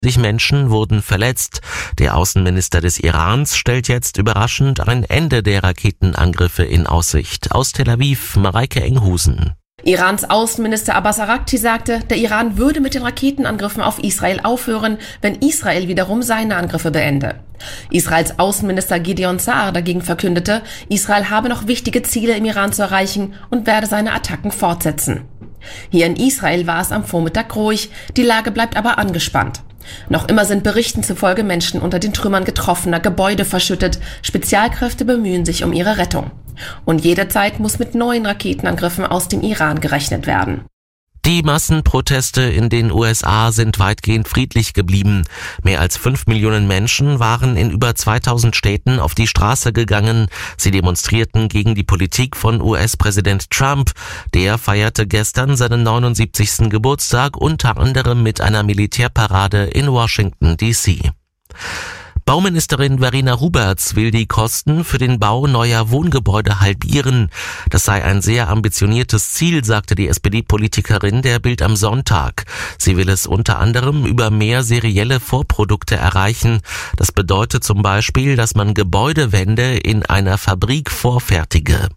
60 Menschen wurden verletzt. Der Außenminister des Irans stellt jetzt überraschend ein Ende der Raketenangriffe in Aussicht. Aus Tel Aviv, Mareike Enghusen. Irans Außenminister Abbas Araghchi sagte, der Iran würde mit den Raketenangriffen auf Israel aufhören, wenn Israel wiederum seine Angriffe beende. Israels Außenminister Gideon Sa'ar dagegen verkündete, Israel habe noch wichtige Ziele im Iran zu erreichen und werde seine Attacken fortsetzen. Hier in Israel war es am Vormittag ruhig, die Lage bleibt aber angespannt. Noch immer sind Berichten zufolge Menschen unter den Trümmern getroffener Gebäude verschüttet. Spezialkräfte bemühen sich um ihre Rettung. Und jederzeit muss mit neuen Raketenangriffen aus dem Iran gerechnet werden. Die Massenproteste in den USA sind weitgehend friedlich geblieben. Mehr als 5 Millionen Menschen waren in über 2000 Städten auf die Straße gegangen. Sie demonstrierten gegen die Politik von US-Präsident Trump. Der feierte gestern seinen 79. Geburtstag, unter anderem mit einer Militärparade in Washington, D.C. Bauministerin Verena Huberts will die Kosten für den Bau neuer Wohngebäude halbieren. Das sei ein sehr ambitioniertes Ziel, sagte die SPD-Politikerin der Bild am Sonntag. Sie will es unter anderem über mehr serielle Vorprodukte erreichen. Das bedeutet zum Beispiel, dass man Gebäudewände in einer Fabrik vorfertige.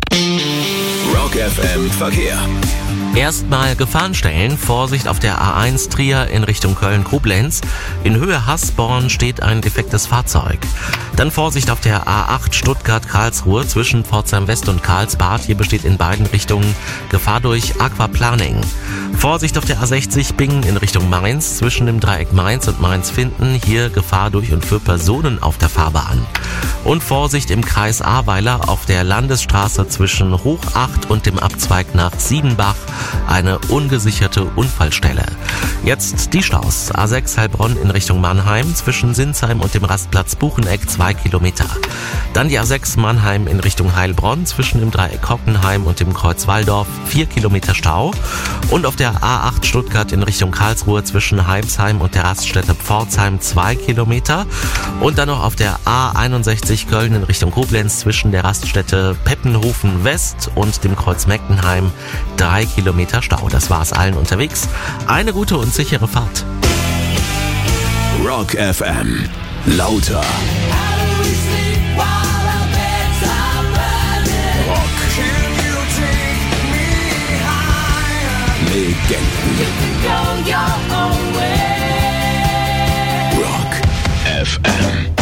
Rock FM Verkehr. Erstmal Gefahrenstellen, Vorsicht auf der A1 Trier in Richtung Köln-Koblenz. In Höhe Hasborn steht ein defektes Fahrzeug. Dann Vorsicht auf der A8 Stuttgart-Karlsruhe zwischen Pforzheim West und Karlsbad. Hier besteht in beiden Richtungen Gefahr durch Aquaplaning. Vorsicht auf der A60 Bingen in Richtung Mainz zwischen dem Dreieck Mainz und Mainz-Finden. Hier Gefahr durch und für Personen auf der Fahrbahn. Und Vorsicht im Kreis Ahrweiler auf der Landesstraße zwischen Hochacht und dem Abzweig nach Siebenbach. Eine ungesicherte Unfallstelle. Jetzt die Staus. A6 Heilbronn in Richtung Mannheim zwischen Sinsheim und dem Rastplatz Bucheneck 2 Kilometer. Dann die A6 Mannheim in Richtung Heilbronn zwischen dem Dreieck Hockenheim und dem Kreuz Walldorf 4 Kilometer Stau. Und auf der A8 Stuttgart in Richtung Karlsruhe zwischen Heimsheim und der Raststätte Pforzheim 2 Kilometer. Und dann noch auf der A61 Köln in Richtung Koblenz zwischen der Raststätte Peppenhofen West und dem Kreuz Meckenheim 3 Kilometer Stau. Das war's allen unterwegs. Eine gute und sichere Fahrt. Rock FM. Lauter. Rock. Legenden. Rock FM.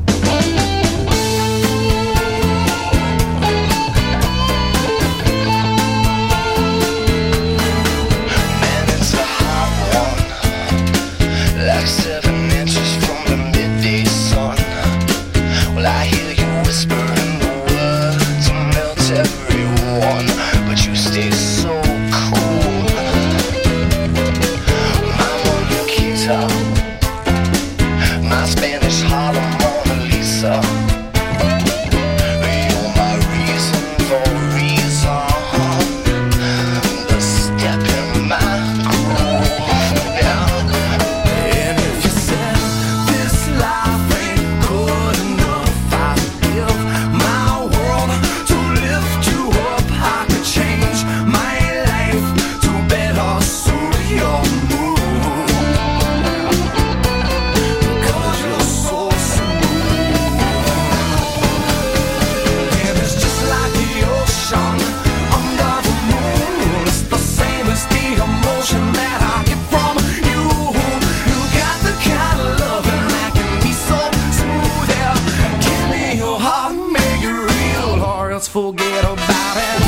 Forget about it.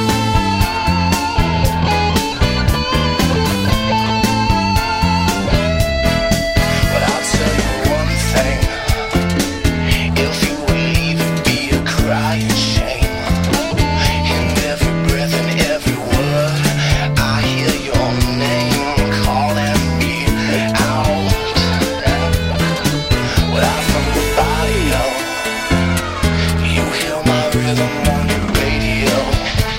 But I'll tell you one thing. If you would leave, it'd be a crying shame. In every breath and every word, I hear your name calling me out. Well, from the body, you hear my rhythm on your radio.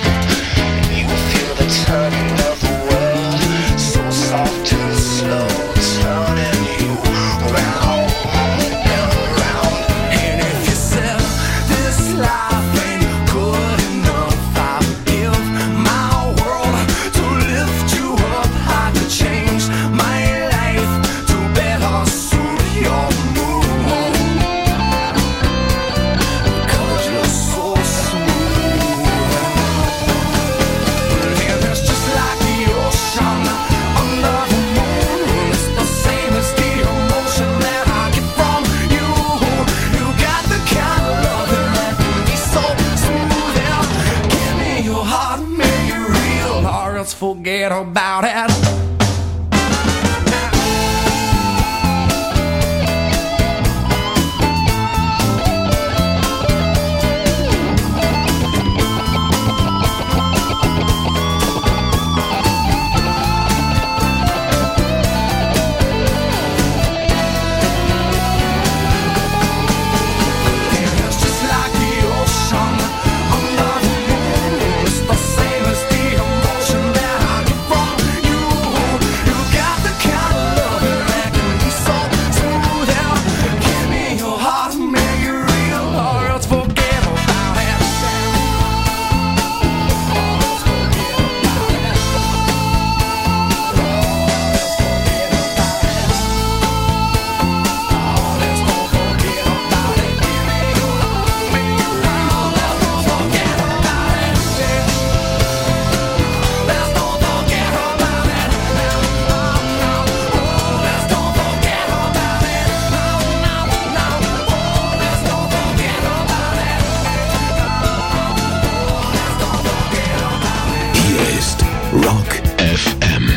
just forget about it. Rock FM.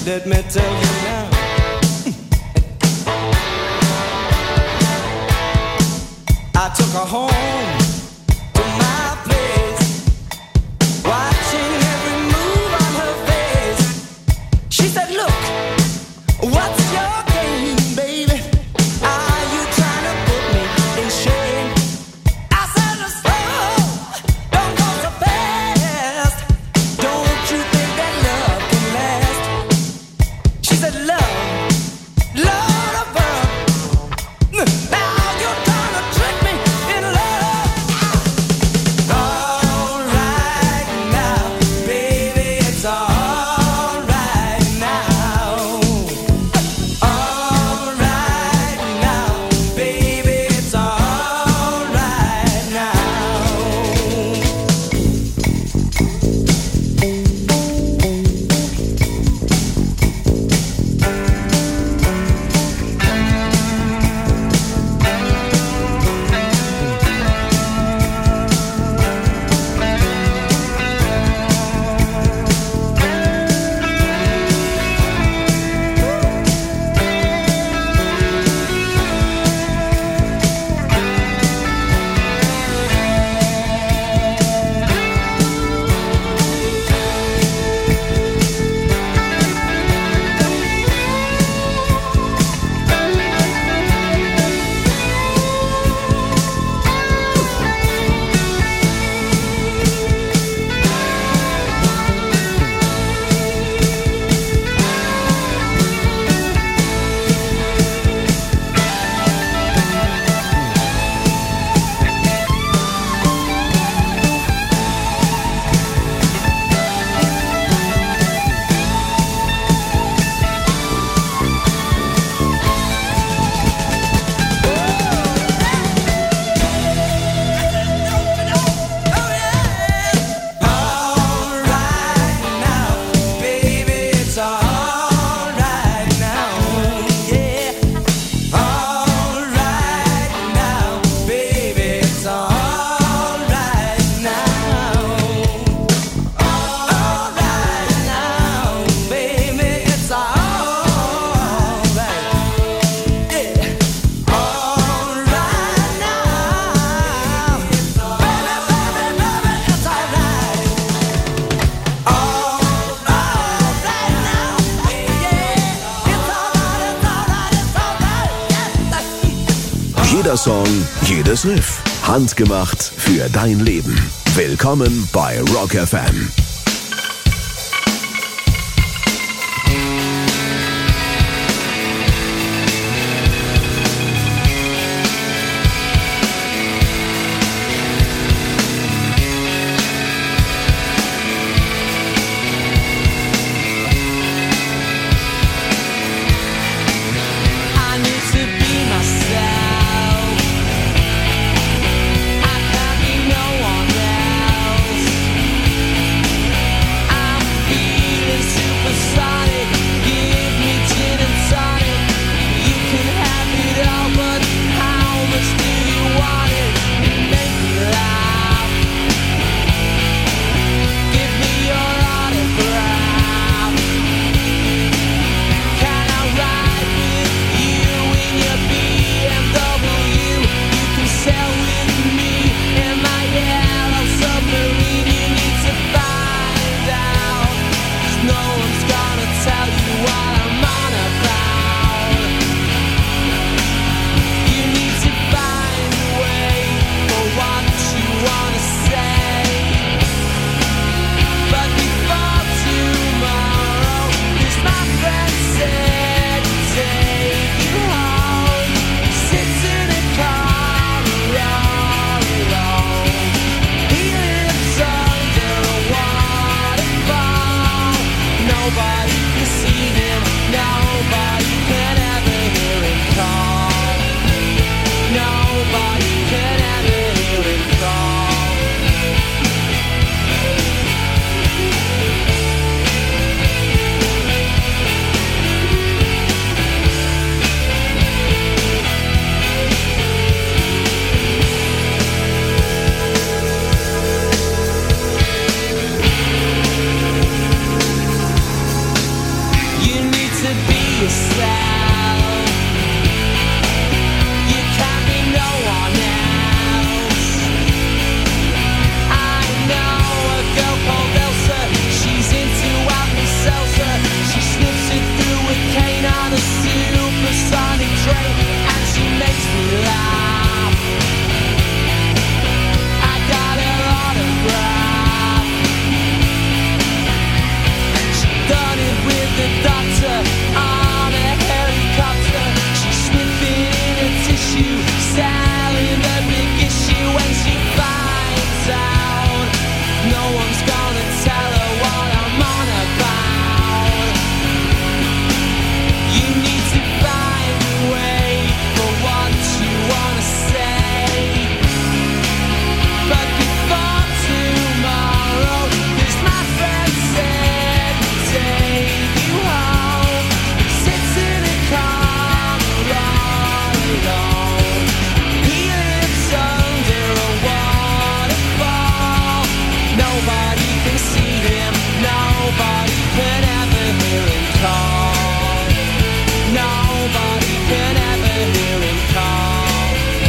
let me tell you now. I took her home to my place, watching every move on her face. She said, look, what's your game, baby? Are you trying to put me in shame? I said, slow, don't go so fast. Don't you think that love can last? She said, love, Lord above. Now you're trying to trick me in love. All right now, baby, it's all right now. All right now, baby, it's all right now. Jeder Song, jedes Riff. Handgemacht für dein Leben. Willkommen bei Rock FM. I need to be myself. I can't be no one else. I'm feeling supersonic. Give me gin and tonic. You can have it all, but how much do you want it? Make me laugh. Give me your autograph. Can I ride with you in your BMW? You can sail with me in my yellow submarine. You need to find out, 'cause no one's gonna tell you what I'm on about. You need to find a way for what you wanna say. But before tomorrow, 'cause my friend said to take you home. Sits in a car all alone. He lives under a waterfall. Nobody can see him. Nobody can ever hear him call. Nobody can ever hear him call. You yourself. You can't be no one else. I know a girl called Elsa. She's into Alka-Seltzer. She snips it through a cane on a supersonic train, and she makes me laugh. I got her autograph. She done it with the doctor on a helicopter. She's sniffing in a tissue, selling the big issue, when she finds out no one's gonna tell her what I'm on about. You need to find a way for what you wanna say. But before tomorrow, 'cause my friend said take you home. He sits in a corner all alone. He lives under a waterfall. Nobody can see him. Nobody can ever hear him call. Nobody can ever hear him call.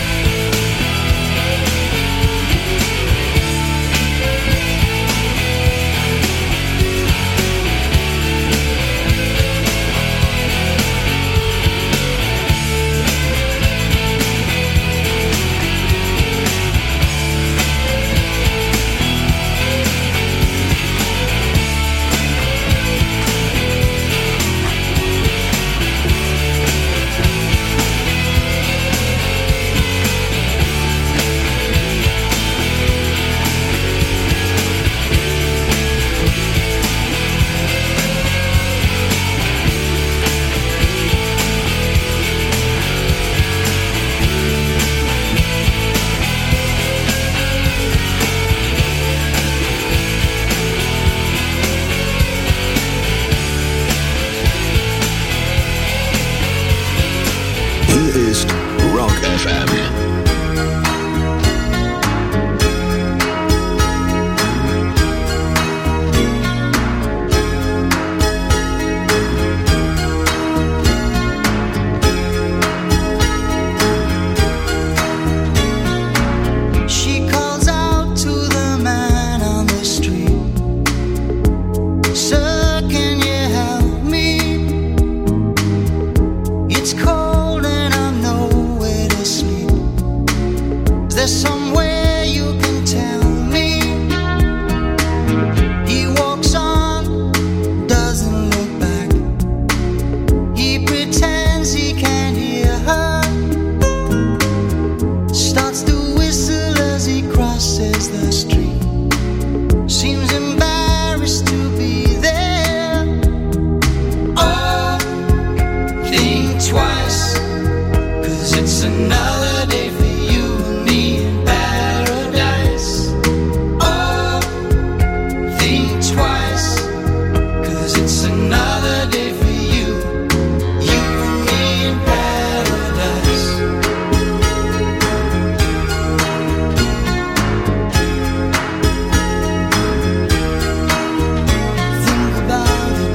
Hier ist Rock FM. She calls out to the man on the street. Sir, can you help me? It's cold and I'm nowhere to sleep. Is there somewhere you can tell me? He walks on, doesn't look back. He pretends he can't hear her. Starts to whistle as he crosses the street. Seems embarrassed to be there. Oh, think twice, 'cause it's another day for you and me in paradise. Oh, think twice, 'cause it's another day for you and me in paradise. Think about it.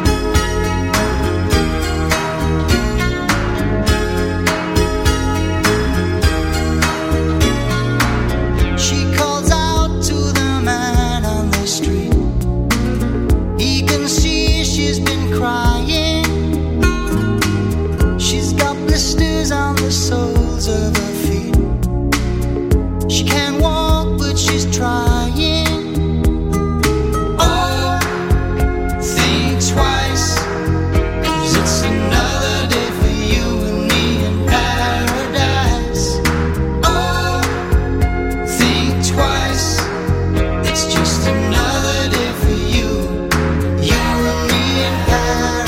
She calls out to the man on the street. He can see she's been crying. She's got blisters on the soles of her feet. She can't walk, but she's trying. Oh, think twice, 'cause it's another day for you and me in paradise. Oh, think twice, it's just another day for you and me in paradise.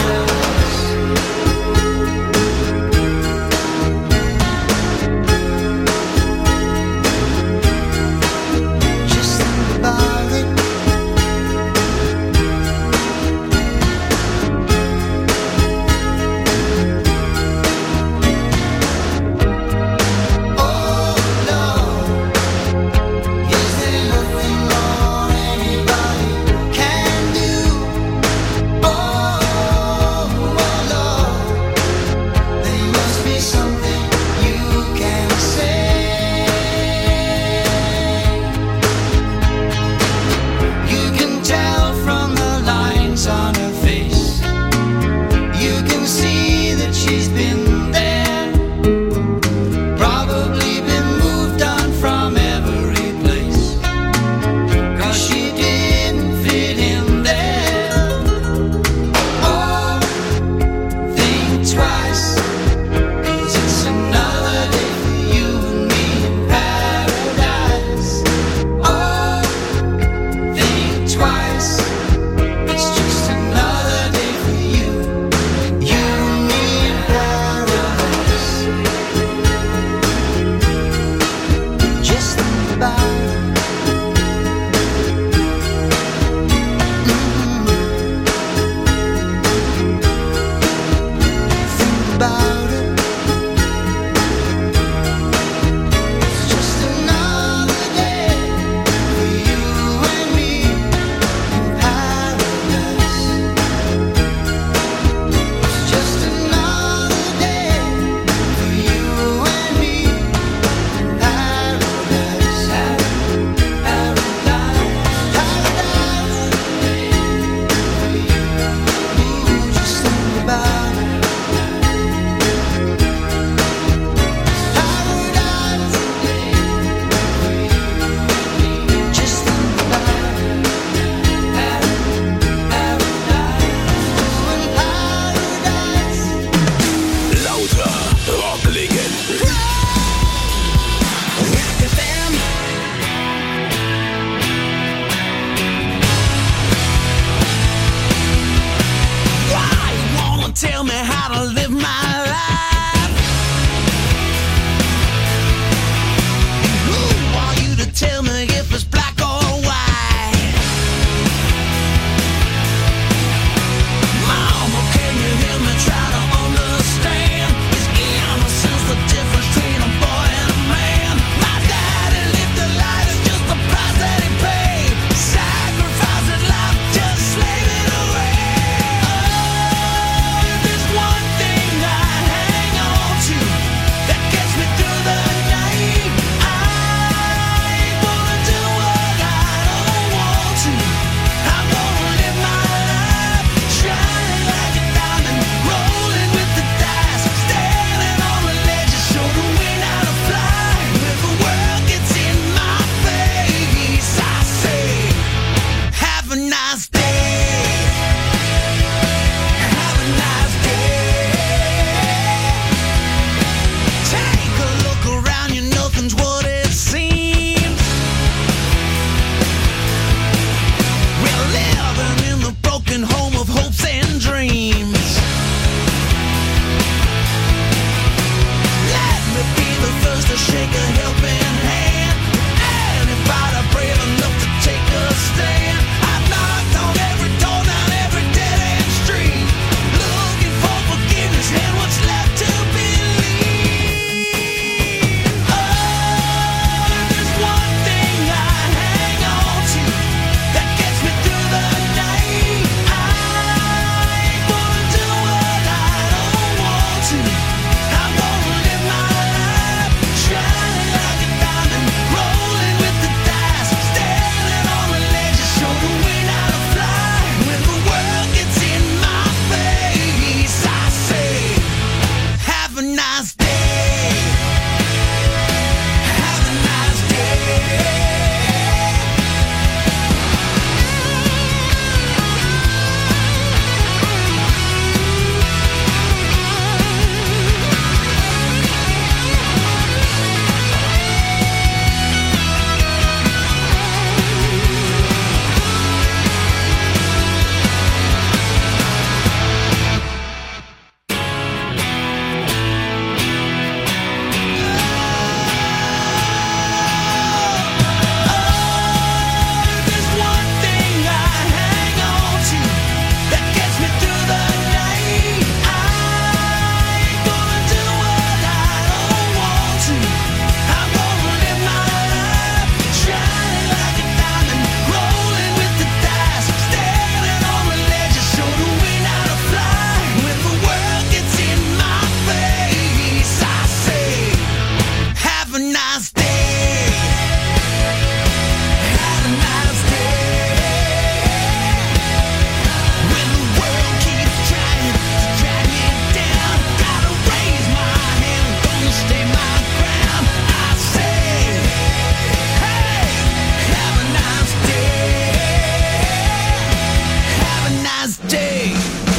nice day.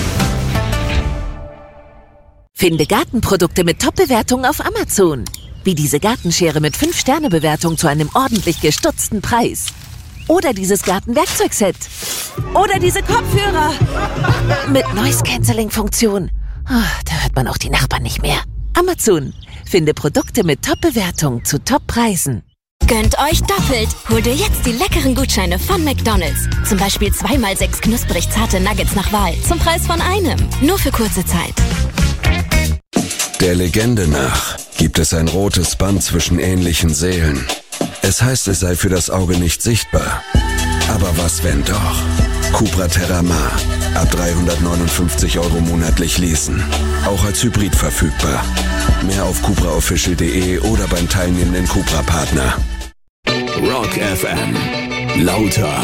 Finde Gartenprodukte mit Top-Bewertungen auf Amazon. Wie diese Gartenschere mit 5-Sterne-Bewertung zu einem ordentlich gestutzten Preis. Oder dieses Gartenwerkzeugset. Oder diese Kopfhörer. Mit Noise-Canceling-Funktion. Da hört man auch die Nachbarn nicht mehr. Amazon. Finde Produkte mit Top-Bewertung zu Top-Preisen. Gönnt euch doppelt. Hol dir jetzt die leckeren Gutscheine von McDonald's. Zum Beispiel 2x6 knusprig zarte Nuggets nach Wahl. Zum Preis von einem. Nur für kurze Zeit. Der Legende nach gibt es ein rotes Band zwischen ähnlichen Seelen. Es heißt, es sei für das Auge nicht sichtbar. Aber was, wenn doch? Cupra Terramar. Ab 359 € monatlich leasen. Auch als Hybrid verfügbar. Mehr auf cupraofficial.de oder beim teilnehmenden Cupra-Partner. Rock FM. Lauter.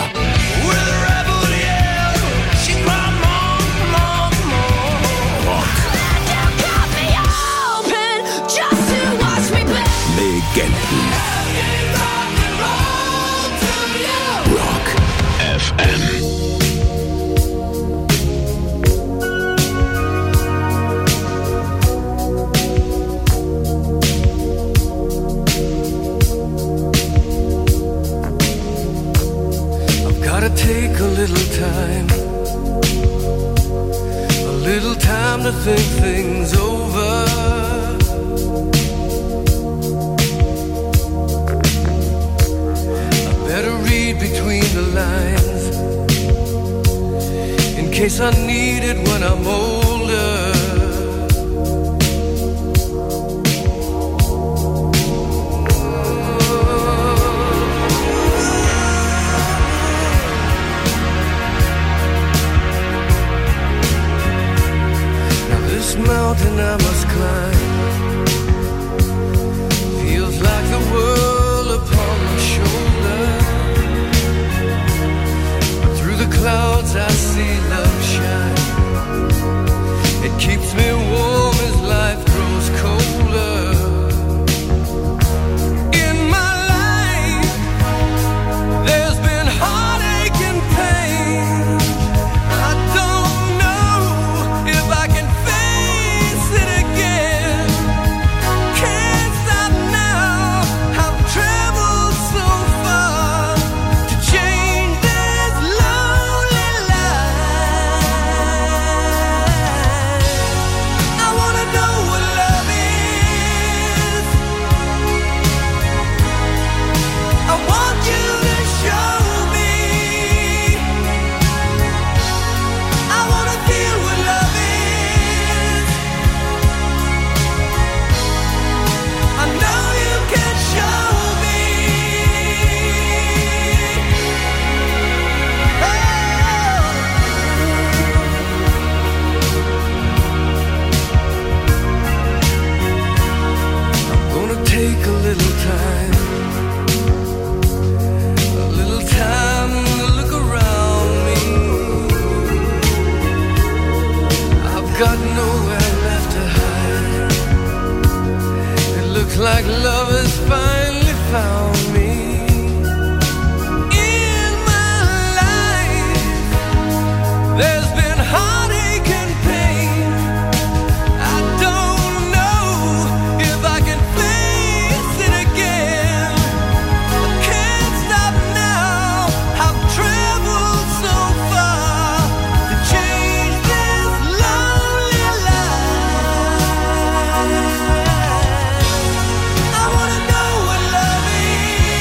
Legenden. Rock FM. I've gotta take a little time to think things over. Between the lines, in case I need it when I'm older. Now this mountain I must climb feels like the world upon my shoulder. Clouds I see love shine. It keeps me warm as life grows colder. In my life there's been heartache and pain. I don't know if I can face it again. Can't stop now. I've traveled so far to change this love. I wanna know what love is. I want you to show me. I wanna feel what love is. I know you can show me. I'm gonna take a little time to look around me. I've got nowhere left to hide. It looks like love has finally found me. In my life, there's been heartache and pain. I don't know if I can face it again. I can't stop now. I've traveled so far to change this lonely life. I wanna know what love is.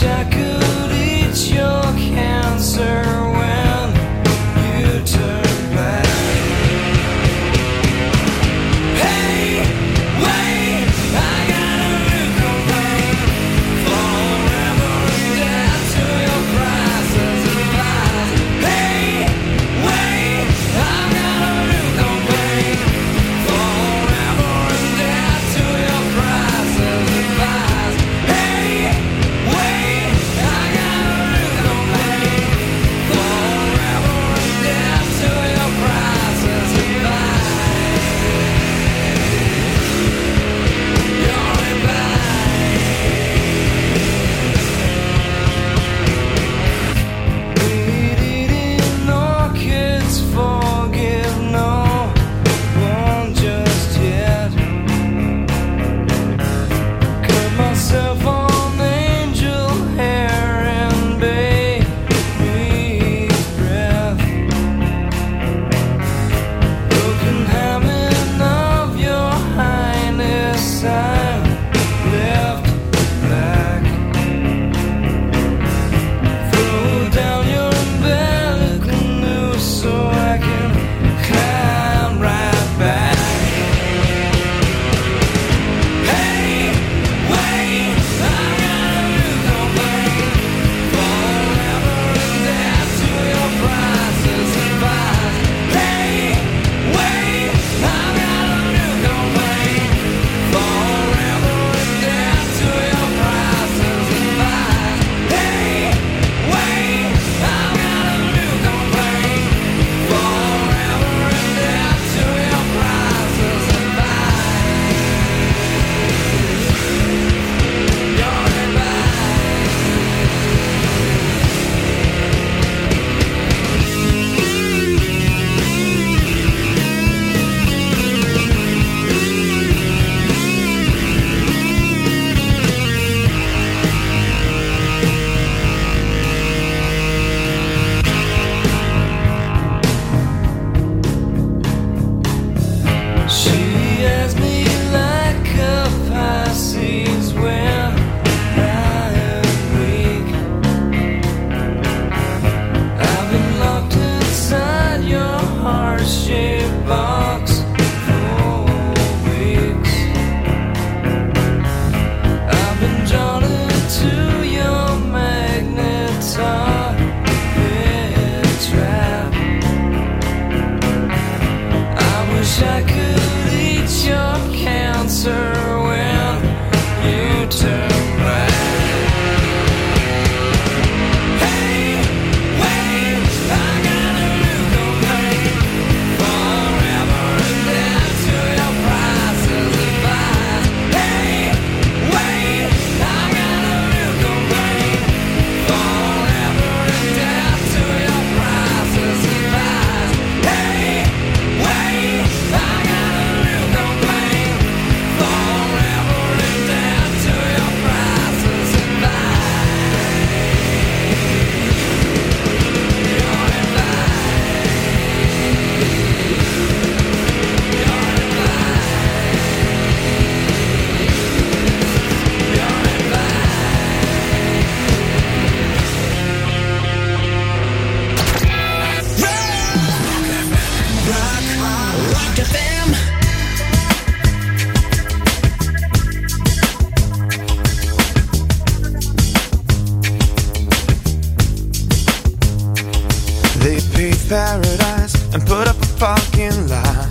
I could eat your cancer when you turn back. Hey, wait, I got a new complaint. Forever and dead to your prices and lies. Hey, wait, I got a new complaint. Forever and dead to your prices and lies. Hey, wait, I got a new complaint. Forever and dead to your prices and lies. You're in Bleeding orchids forgive no one just yet. Cut myself on angel hair and baby's breath. Broken habit of your highness, I'm left back. Throw down your umbilical noose so I can climb right back. Hey, wait, I got a new complaint. Forever and dead to your prices and buys. Hey, wait, I got a new complaint. Forever and dead to your prices and buys. Hey, wait, I got a new complaint. Forever and dead to your prices and buys. You're in She has me like a Pisces when I am weak. I've been locked inside your heart-shaped box for weeks. I've been drawn into your magnetic trap. I wish I could eat your cancer when you turn back. Hey, wait, I got a new complaint. Forever and dead to your prices and buys. Hey, wait, I got a new complaint. Forever and dead to your prices and buys. Hey, wait, I got a new complaint. Forever and dead to your prices and buys. You're in Rock FM. They paved paradise and put up a fucking lie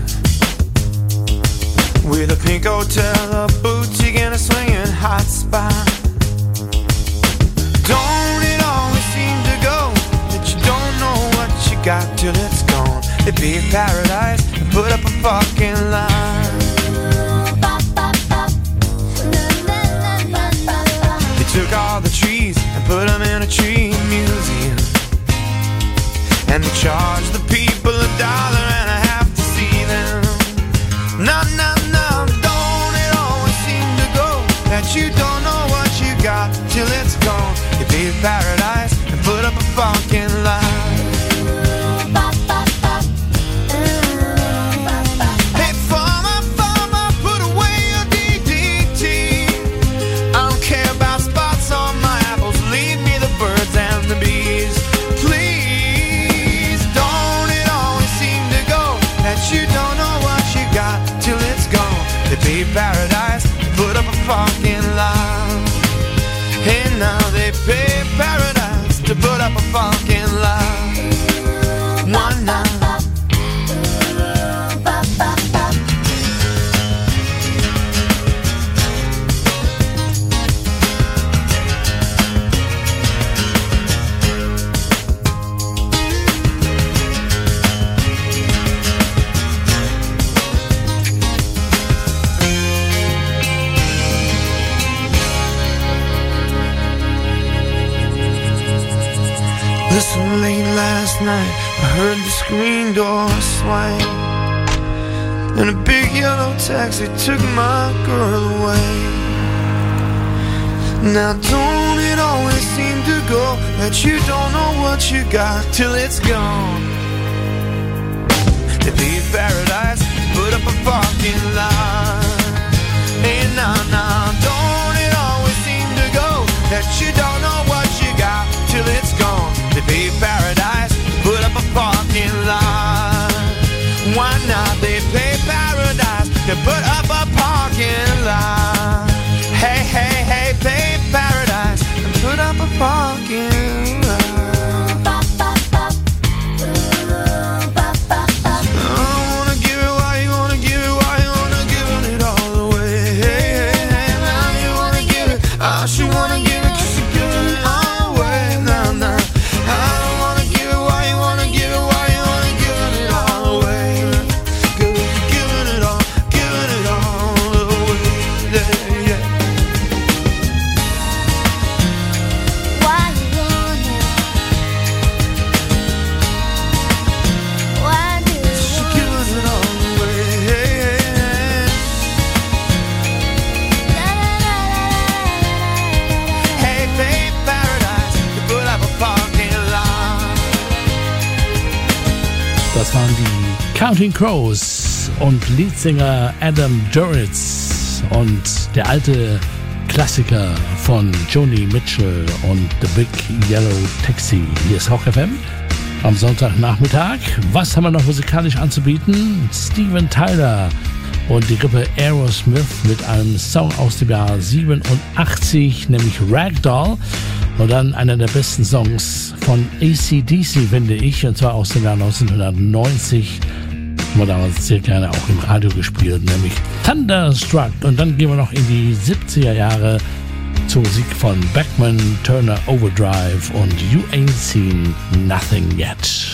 with a pink hotel, a boutique, and a swinging hot spot. Don't it always seem to go that you don't know what you got till it's gone? They paved paradise and put up a fucking lie. They took all the trees and put them in a tree museum. And they charge the people $1.50 to see them. No, no, no, don't it always seem to go that you don't know what you got till it's gone? You paved paradise and put up a fucking lie. Hey, farmer, put away your DDT. I don't care about spots on my apples, leave pay paradise to put up a fucking lie. One night. Listen, late last night I heard the screen door swing, and a big yellow taxi took my girl away. Now don't it always seem to go that you don't know what you got till it's gone? They leave paradise, put up a parking lot. Hey, nah, don't it always seem to go that you don't know what you got till it's gone? They pay paradise, put up a parking lot. Why not? They pay paradise to put up a parking lot. Hey, hey, hey, pay paradise and put up a parking lot. I wanna give it, why you wanna give it, why you wanna give it all away. Hey, hey, hey, now you wanna give it, I should wanna give it, 'cause you're giving it all away. Nah. I don't wanna give it, why you wanna give it, why you wanna give it all away. 'Cause you're giving it all away. Yeah. Why you wanna? Why do you She's giving it all away. Hey, pay paradise to put up a parking lot. Das waren die Counting Crows und Leadsänger Adam Duritz und der alte Klassiker von Joni Mitchell und The Big Yellow Taxi. Hier ist Rock FM am Sonntagnachmittag. Was haben wir noch musikalisch anzubieten? Steven Tyler und die Gruppe Aerosmith mit einem Song aus dem Jahr 87, nämlich Ragdoll. Und dann einer der besten Songs von AC/DC, finde ich, und zwar aus dem Jahr 1990. Haben wir damals sehr gerne auch im Radio gespielt, nämlich Thunderstruck. Und dann gehen wir noch in die 70er Jahre zur Musik von Beckman, Turner Overdrive und You Ain't Seen Nothing Yet.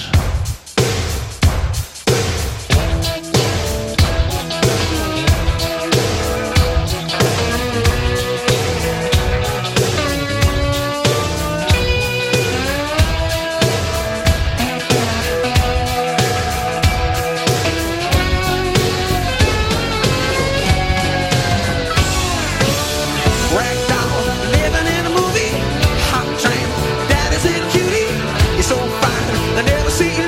See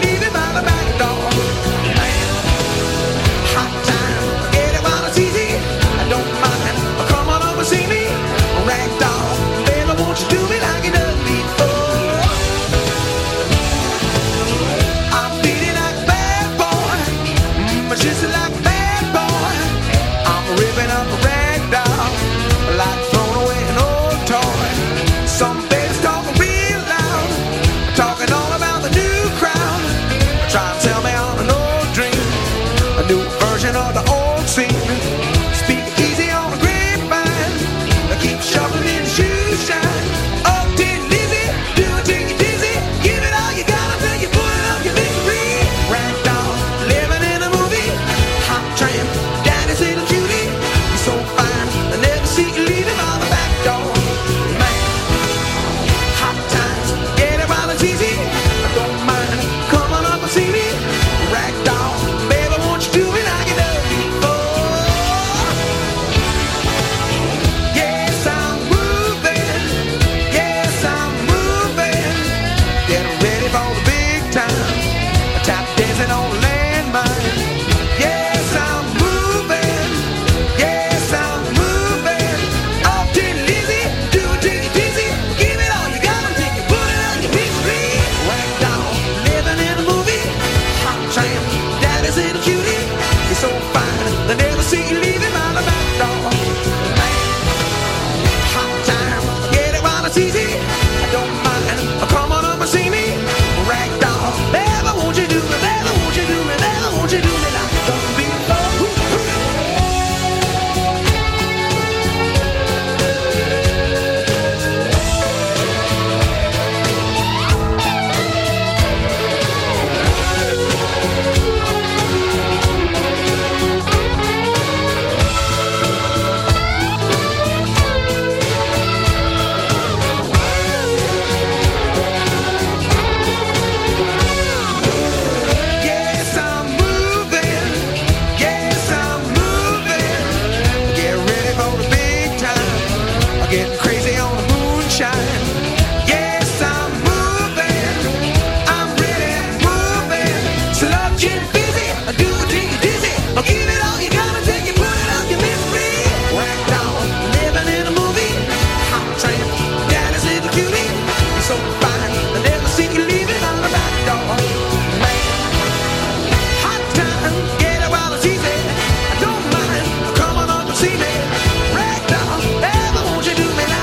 getting crazy on the moonshine. Yes, I'm moving, I'm really moving. Slow, get busy, do it till you're dizzy. Give it all you gotta take it, put it out your misery. Whacked on, living in a movie. Hot train, daddy's little cutie. You're so fine, I never see you leaving on the back door. Man, hot time, get it while it's easy. I don't mind, come on up and see me. Whacked on, ever won't you do me like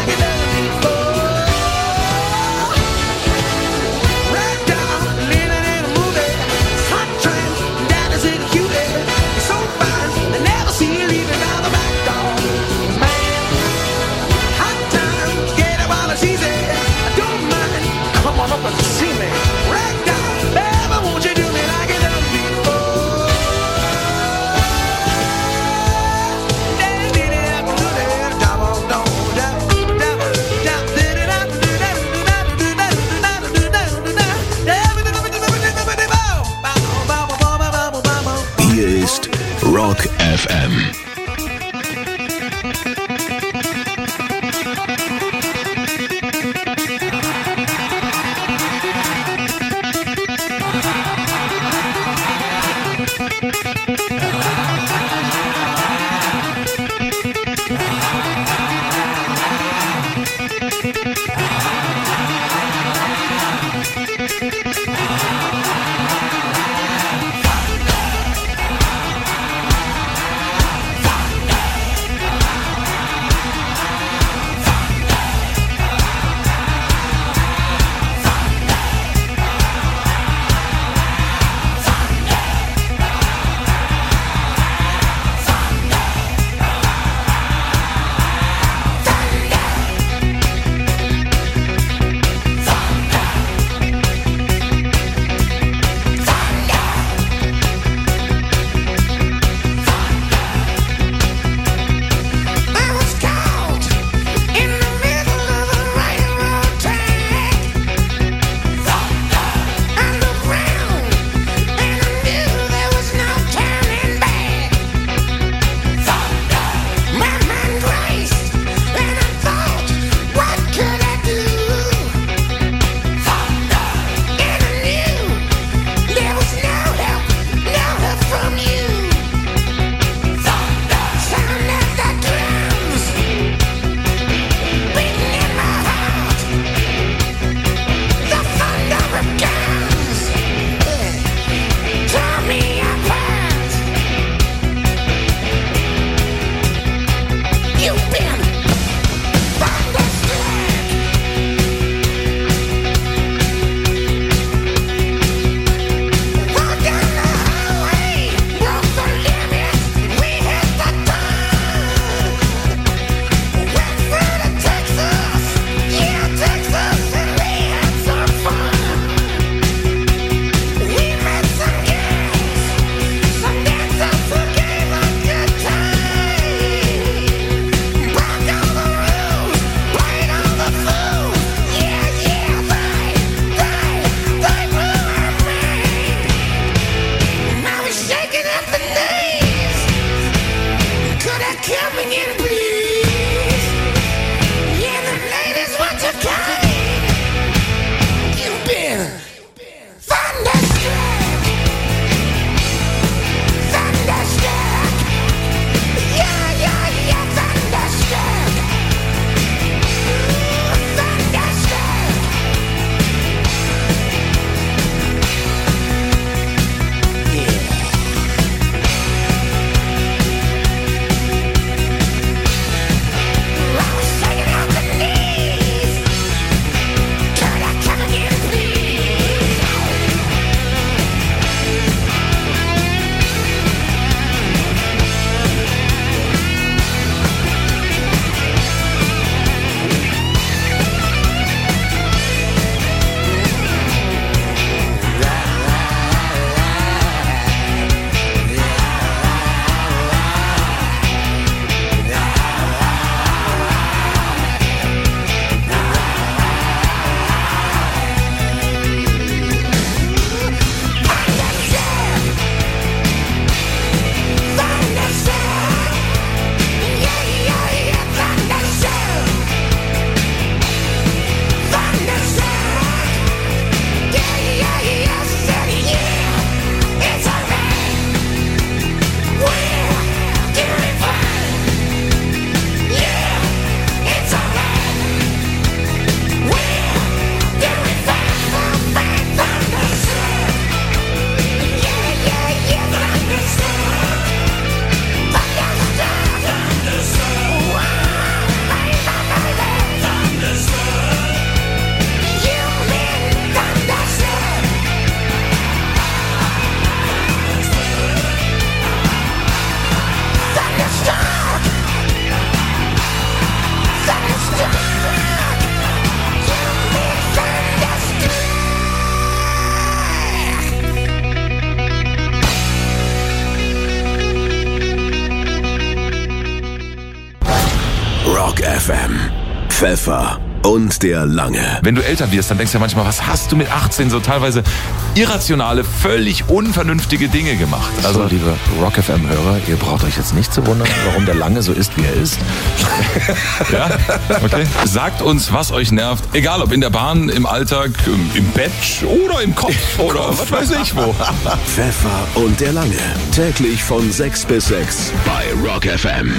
FM. Pfeffer und der Lange. Wenn du älter wirst, dann denkst du ja manchmal, was hast du mit 18 so teilweise irrationale, völlig unvernünftige Dinge gemacht? Also, liebe Rock-FM-Hörer, ihr braucht euch jetzt nicht zu wundern, warum der Lange so ist, wie er ist. Ja, okay. Sagt uns, was euch nervt. Egal, ob in der Bahn, im Alltag, im Bett oder im Kopf oder was weiß ich wo. Pfeffer und der Lange. Täglich von 6 bis 6 bei Rock FM.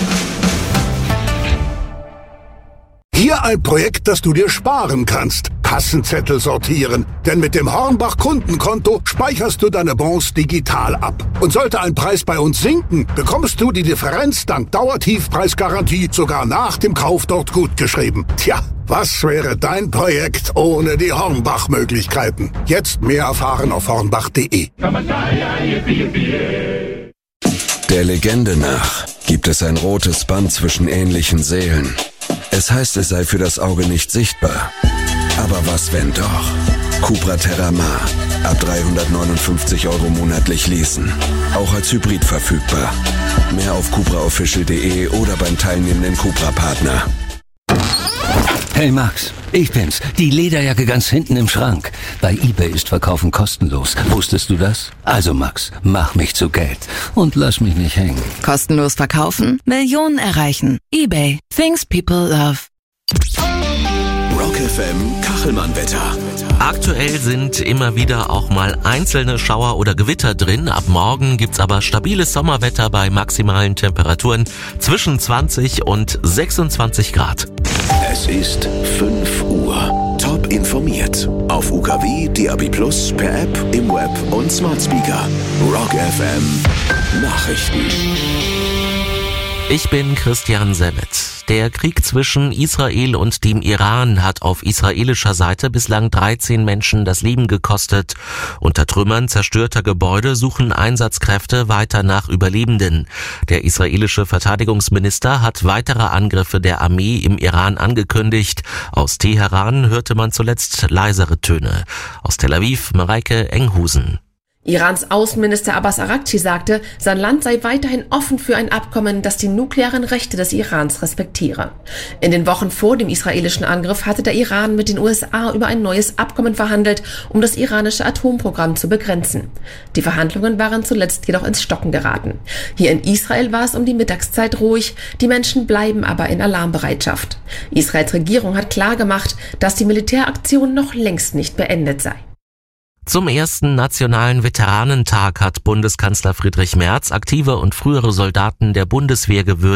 Hier ein Projekt, das du dir sparen kannst. Kassenzettel sortieren. Denn mit dem Hornbach Kundenkonto speicherst du deine Bons digital ab. Und sollte ein Preis bei uns sinken, bekommst du die Differenz dank Dauertiefpreisgarantie sogar nach dem Kauf dort gutgeschrieben. Tja, was wäre dein Projekt ohne die Hornbach-Möglichkeiten? Jetzt mehr erfahren auf hornbach.de. Der Legende nach gibt es ein rotes Band zwischen ähnlichen Seelen. Es heißt, es sei für das Auge nicht sichtbar. Aber was, wenn doch? Cupra Terramar. Ab 359 € monatlich leasen. Auch als Hybrid verfügbar. Mehr auf cupraofficial.de oder beim teilnehmenden Cupra-Partner. Hey Max, ich bin's. Die Lederjacke ganz hinten im Schrank. Bei eBay ist Verkaufen kostenlos. Wusstest du das? Also Max, mach mich zu Geld und lass mich nicht hängen. Kostenlos verkaufen? Millionen erreichen. eBay. Things people love. Rock FM Kachelmann-Wetter. Aktuell sind immer wieder auch mal einzelne Schauer oder Gewitter drin. Ab morgen gibt's aber stabiles Sommerwetter bei maximalen Temperaturen zwischen 20 und 26 Grad. Es ist 5 Uhr. Top informiert. Auf UKW, DAB+, per App, im Web und Smart Speaker. Rock FM Nachrichten. Ich bin Christian Semmet. Der Krieg zwischen Israel und dem Iran hat auf israelischer Seite bislang 13 Menschen das Leben gekostet. Unter Trümmern zerstörter Gebäude suchen Einsatzkräfte weiter nach Überlebenden. Der israelische Verteidigungsminister hat weitere Angriffe der Armee im Iran angekündigt. Aus Teheran hörte man zuletzt leisere Töne. Aus Tel Aviv, Mareike Enghusen. Irans Außenminister Abbas Araghchi sagte, sein Land sei weiterhin offen für ein Abkommen, das die nuklearen Rechte des Irans respektiere. In den Wochen vor dem israelischen Angriff hatte der Iran mit den USA über ein neues Abkommen verhandelt, um das iranische Atomprogramm zu begrenzen. Die Verhandlungen waren zuletzt jedoch ins Stocken geraten. Hier in Israel war es um die Mittagszeit ruhig, die Menschen bleiben aber in Alarmbereitschaft. Israels Regierung hat klargemacht, dass die Militäraktion noch längst nicht beendet sei. Zum ersten Nationalen Veteranentag hat Bundeskanzler Friedrich Merz aktive und frühere Soldaten der Bundeswehr gewürdigt.